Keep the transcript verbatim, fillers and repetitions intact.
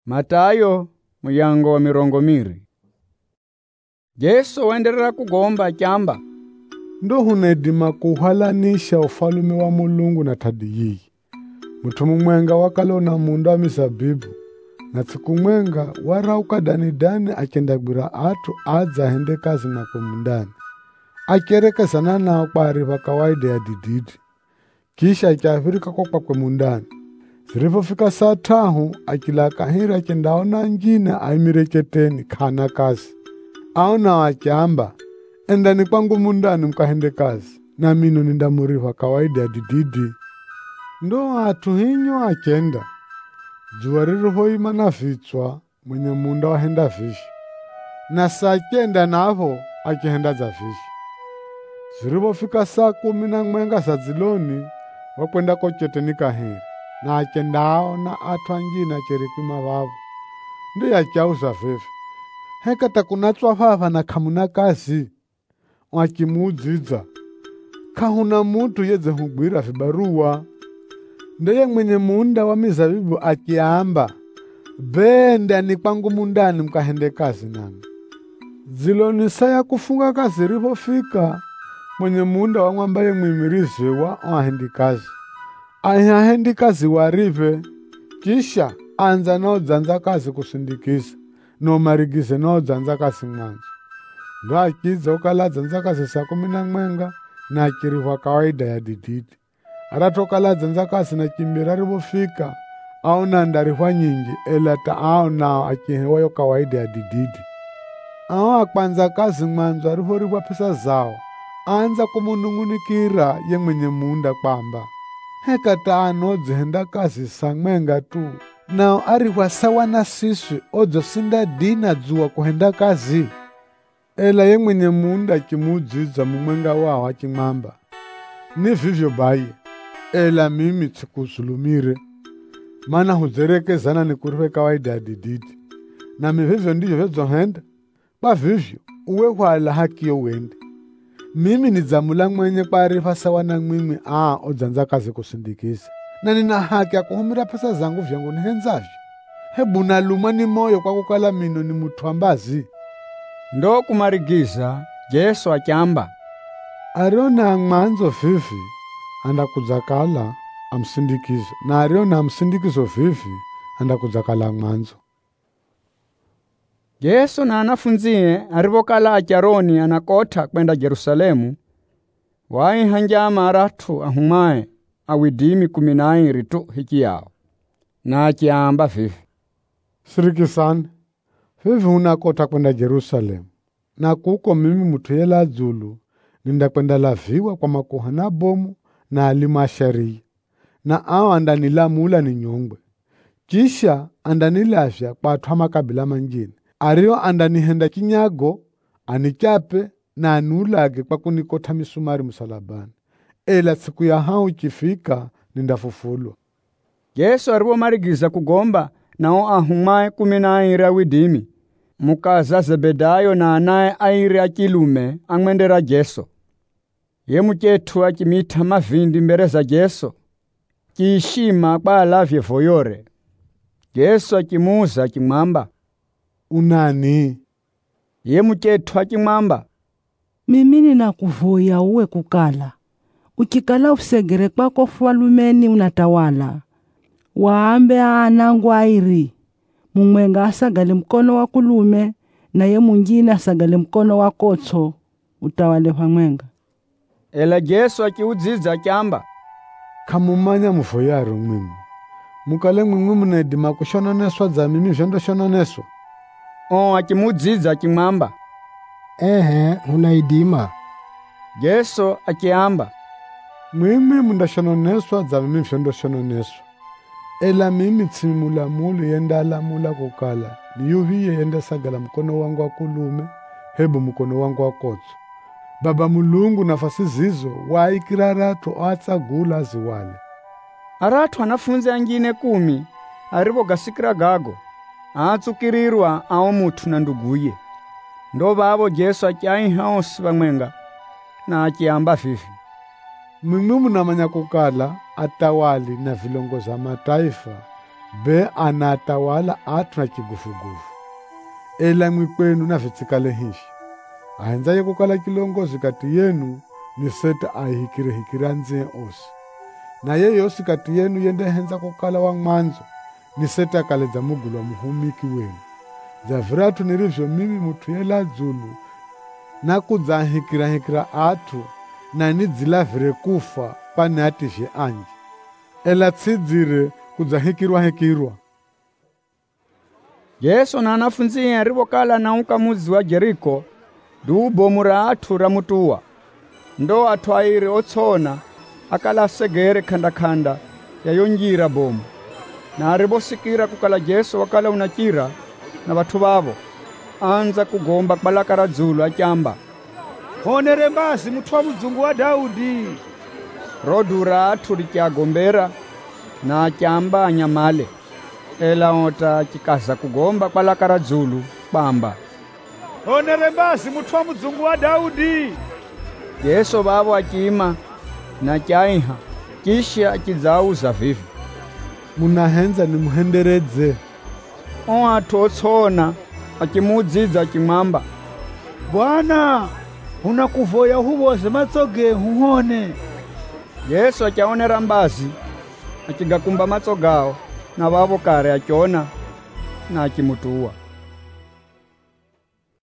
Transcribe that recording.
Matayo muyango wa mirongo miri. Yesu waendelea kugomba kyamba, ndo hunedima kuhalanisha ufalume wa Mulungu na tadiyi. Mtu mumwenga wakalona munda wa mizabibu, na tsiku mwenga warauka danidani akendagwira atu adza hende kazi mwakwe mundani. Akerekezana nao kwa ariva kawaida ya dididi. Kisha ikiafirika kwa kwakwe mundani. Zilipofika saa tahu akila kahira akendaona njine aimireketeni kana kazi. Aona wakiamba, endani kwangu mundani mkahende kazi, na mino nindamuriva kawaida ya dididi. Ndo atu hinyo akenda. Jua ririhoima na vichwa mwenye munda wahenda vishi. Na saa kenda navo akihenda za vishi. Zilipofika saa kumi na mwenga za ziloni wakwenda koketeni kahira. Na akendao na atu angina kerikima vavu. Ndo yakiauza vivi. Heka takunatswa vava na kamuna kazi. Wakimuudzidza, kahuna mutu yedze hugwira vibarua. Ndeye mwenye munda wa mizabibu akiamba, bende ni kwangu mundani mkahende kazi nami. Ziloni saya kufunga kazi ripofika, mwenye munda wa mwambaye mwimirizi wa wahendi kazi. Ayahendi kazi warive, kisha anza nao dzanza kazi kusindikiza, no marigize nao dzanza kazi mwanzo. Ndo akiza ukala dzanza kazi saa kumi na mwenga na akirihwa kawaida ya dididi. Aratoka la dzanza kazi na kimbira ripofika, au na ndarihwa nyingi elata au nao akihewayo kawaida ya dididi. Au akwanza kazi mwanzo arihorihwa pesa zao, anza kumunungunikira ye mwenye munda kwamba, heka taano dzihenda kazi sangmenga tu, nao arihwa sawa na siswi odzo sinda dina dzuwa kuhenda kazi. Ela ye mwenye munda akimuudzidza mumwenga wao akimwamba, ni vivyo baye, ela mimi tsikuzulumire, mana hudzerekezana ni kuriwe kawaida ya dididi. Na mivivyo ndivyo vedzohenda, kwa vivyo uwe wala haki yo wende. Mimi ni zamula mwenye kwa arifa sawa na mimi aa odzanza kazi kusindikiza. Na nina haki ya kuhumira pesa zangu vyangu ni henzavyo. Hebu naluma ni moyo kwa kukala mino ni mutu ambazi. Ndo kumarigiza Yesu akiamba, ariona mwanzo vivi anda kudzakala amsindikizo, na ariona amsindikizo vivi anda kudzakala mwanzo. Yesu na anafunzie arivokala acharoni anakota kwenda Jerusalemu, waihanjama aratu ahumae awidimi kuminairi tu hiki yao. Na akiamba vivi, sirikisani, vivi unakota kwenda Jerusalemu, na kuko mimi mutuyela zulu, ninda kwenda laviwa kwa makuhana bomu na alima sharia, na awa andanila mula ni nyongwe. Kisha andanilavya kwa atu hama kabila manjini. Ario andanihenda kinyago, anichape na anulage kwa kunikota misumari musalabani. Ela siku ya hao ikifika nindafufulwa. Yesu aribo marigiza kugomba nao ahumae kuminairi awidimi. Mukaza Zebedayo na anaye airi akilume angwendera Yesu. Ye muchetu akimita mavindi mbere za Yesu, kiishima kwa alavye voyore. Yesu akimuuza akimwamba, unani? Ye muchetu akimwamba, mimi ninakuvoya uwe kukala. Ukikala usegere kwako falumeni unatawala. Waambe anangu airi, mumwenga asagale mkono wa kulume, na ye mwingine asagale mkono wa kotso, utawale pamwenga. Ela Yesu akiudziza akiamba, kamumanya mufoyaro mwimu. Mukale mwimu munedima kushononeswa za mimi vyondo shononeswa. O akimudziza akimwamba, ehe unaidima. Yesu akiamba, mwimi mundashononeswa za mimi vyondo shononeswa. Ela mimi tsimula mulu yenda ala mula kukala, niyuviye yenda sagala mkono wangu wa kulume, hebu mkono wangu wa kotso. Baba Mulungu nafasi zizo waikira ratu atsagula ziwale. Aratu anafunzi angine kumi, arivo gasikira gago, atsukirirwa ao mutu na nduguye. Ndo babo Yesu akiaiha osi bamwenga, na akiamba vivi, Mimi munamanya kukala atawali na vilongoza mataifa be anatawala atu na kigufugufu. Ela mwikwenu na vitsikale hishi. Ahenzaye kukala kilongozi kati yenu ni seta ahikire hikira nze osi. Na ye yosi kati yenu yende henza kukala wa mwanzo ni seta kale za mugulu wa muhumiki wenu. Zaviratu nirivyo mimi mutu yela zulu na kudzahikira hikira atu na nidzila vire kufa pane atishe anji. Ela tsidzire kudzahikirwa hikirwa. Yesu na anafunzi arivokala nauka muzi wa Jeriko, du bomu ra atu ramutuwa. Ndo atu airi otsona, akala segere kanda kanda, ya yonjira bomu. Na arivosikira kukala Yesu wakala unakira, na watu babo, anza kugomba balakara zulu achamba. Honere mbasi mutu wa mzungu wa Daudi. Rodu ra atu rikiagombera, na achamba anyamale. Ela ota chikaza kugomba balakara zulu, bamba. Honere mbasi mutu wa mzungu wa Daudi. Yesu babo achima, na chaiha, kisha achizauza vivi. Munahenza ni muhenderedze. Oatu otsona, achimudziza achimamba. Bwana, unakuvoya huboze matsoge huhone. Yesu achaonera mbazi, achigakumba matsogao, na babo kare achona, na achimutuwa.